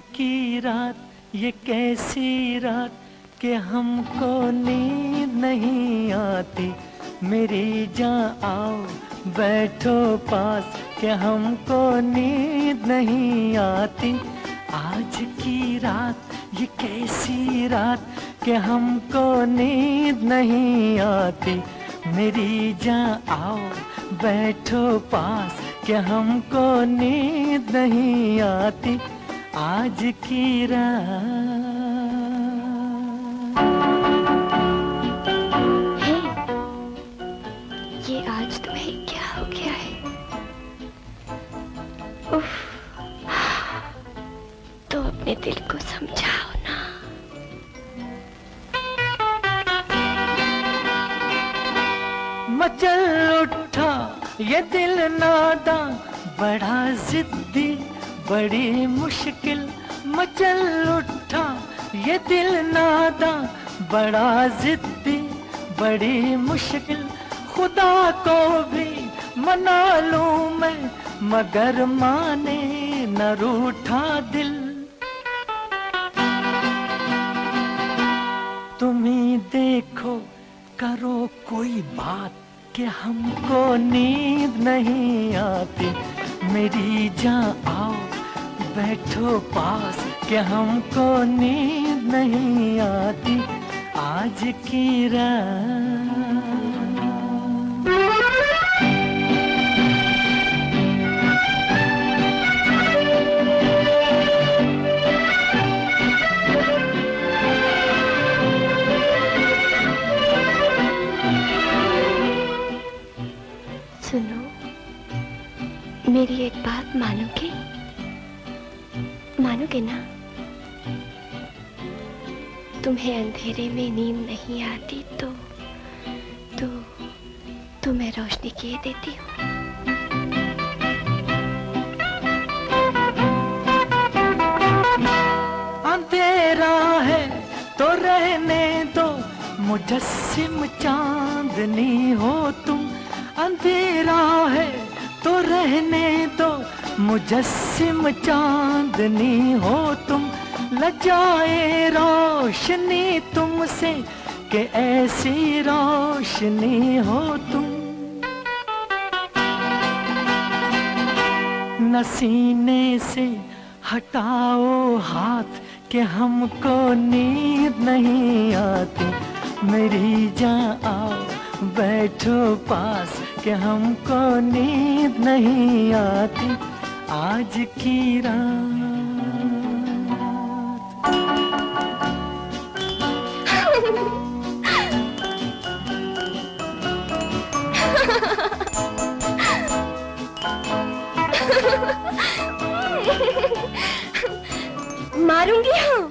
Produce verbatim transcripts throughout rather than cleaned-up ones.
की रात ये कैसी रात कि हमको नींद नहीं आती। मेरी जान आओ बैठो पास कि हमको नींद नहीं आती। आज की रात ये कैसी रात कि हमको नींद नहीं आती। मेरी जान आओ बैठो पास कि हमको नींद नहीं आती। आज की रात। हे, ये आज तुम्हें क्या हो गया है? उफ, तो अपने दिल को समझाओ ना। मचल उठा ये दिल नादा बड़ा जिद्दी बड़ी मुश्किल। मचल उठा ये दिल नादा बड़ा जिद्दी बड़ी मुश्किल। खुदा को भी मना लूं मैं मगर माने न रूठा दिल। तुम ही देखो करो कोई बात कि हमको नींद नहीं आती। मेरी जान आओ बैठो पास कि हमको नींद नहीं आती। आज की रात। सुनो, मेरी एक बात मानोगे? मानोगे ना? तुम्हें अंधेरे में नींद नहीं आती तो तो तो मैं रोशनी किए देती हूँ। अंधेरा है तो रहने दो मुजस्सिम चांदनी हो तुम। अंधेरा है तो रहने दो मुजस्सिम चांदनी हो तुम। लजाए रोशनी तुमसे कि ऐसी रोशनी हो तुम। न सीने से हटाओ हाथ कि हमको नींद नहीं आती। मेरी जान आओ बैठो पास कि हमको नींद नहीं आती। आज की रात। मारूंगी हाँ।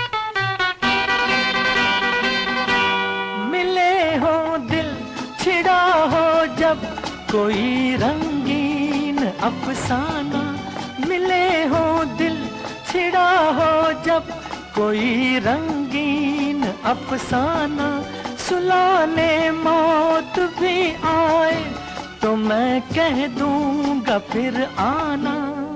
मिले हो दिल छिड़ा हो जब कोई रंगीन अफसाना। मिले हो दिल छिड़ा हो जब कोई रंगीन अफसाना। सुलाने मौत भी आए तो मैं कह दूंगा फिर आना।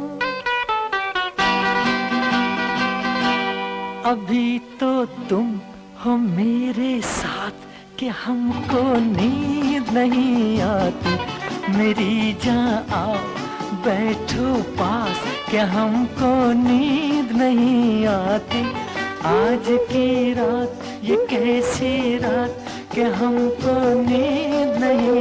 अभी तो तुम हो मेरे साथ कि हमको नींद नहीं आती। मेरी जान आओ बैठो पास कि हमको नींद नहीं आती। आज की रात ये कैसी रात कि हमको नींद नहीं